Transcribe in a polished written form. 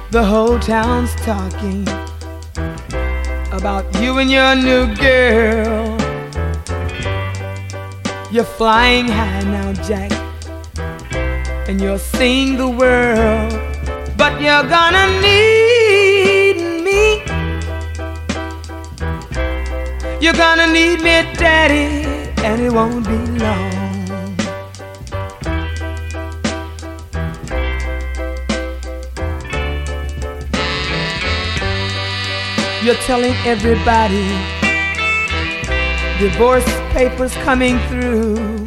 The whole town's talking about you and your new girl. You're flying high now, Jack, and you're seeing the world. But you're gonna need me. You're gonna need me, Daddy, and it won't be long. You're telling everybody divorce papers coming through.